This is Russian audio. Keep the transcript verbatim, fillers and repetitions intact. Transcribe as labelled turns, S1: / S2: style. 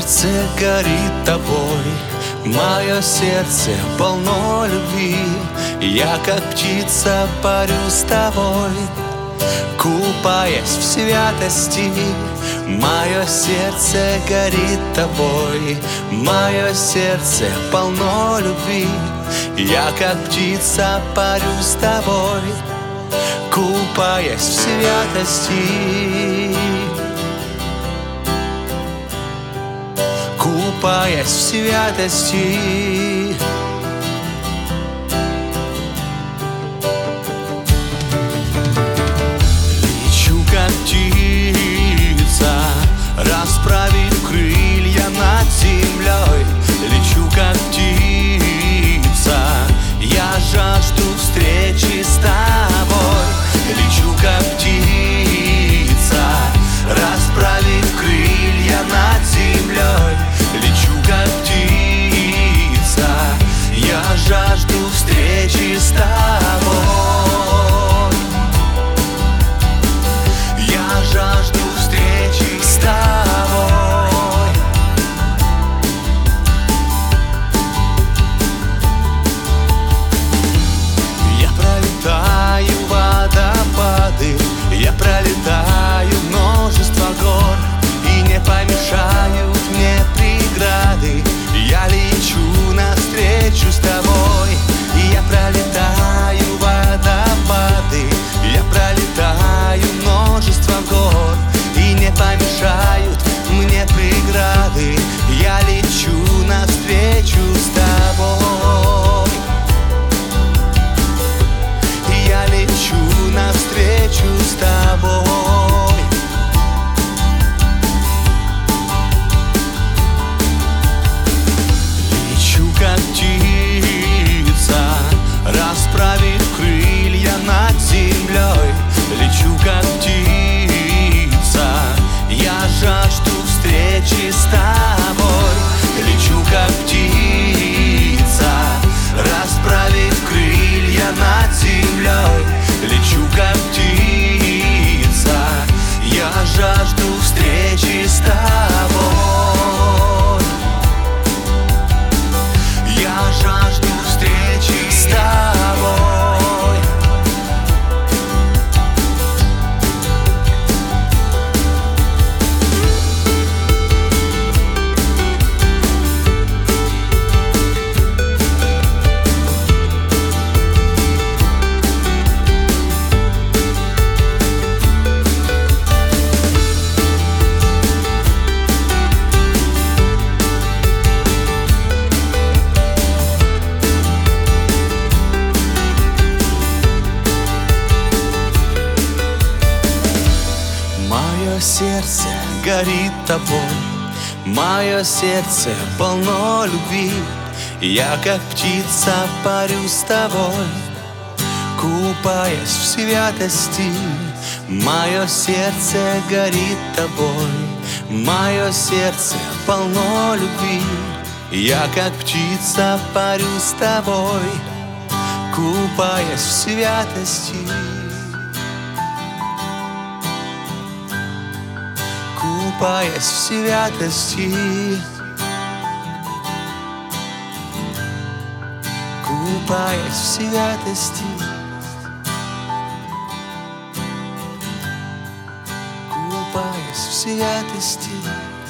S1: сердце горит тобой, мое сердце полно любви. Я, как птица, парю с тобой, купаясь в святости. Мое сердце горит тобой, мое сердце полно любви. Я, как птица, парю с тобой, купаясь в святости. Купаясь в святости. Лечу, как птица, расправив крылья над землей. Лечу, как птица, я жажду встречи с тобой. Лечу, как птица, расправив крылья над землей. Лечу, как птица, я жажду встречи с тобой. Я жажду встречи с тобой. Я пролетаю водопады, я пролетаю множество гор, и не помешают мне преграды. Я лечу навстречу с тобой. И я пролетаю водопады, я пролетаю множество гор, и не помешают мне преграды. Я лечу навстречу с тобой. Я лечу навстречу с тобой. Лечу, как птица, расправив крылья над землей. Лечу, как птица, я жажду встречи с тобой. Лечу, как птица, расправив крылья над землей. Лечу, как птица, я жажду встречи с тобой. Я жажду встречи с тобой. Мое сердце горит тобой, мое сердце полно любви. Я, как птица, парю с тобой, купаясь в святости. Мое сердце горит тобой, мое сердце полно любви. Я, как птица, парю с тобой, купаясь в святости. Купаясь в святости. Купаясь в святости. Купаясь в святости.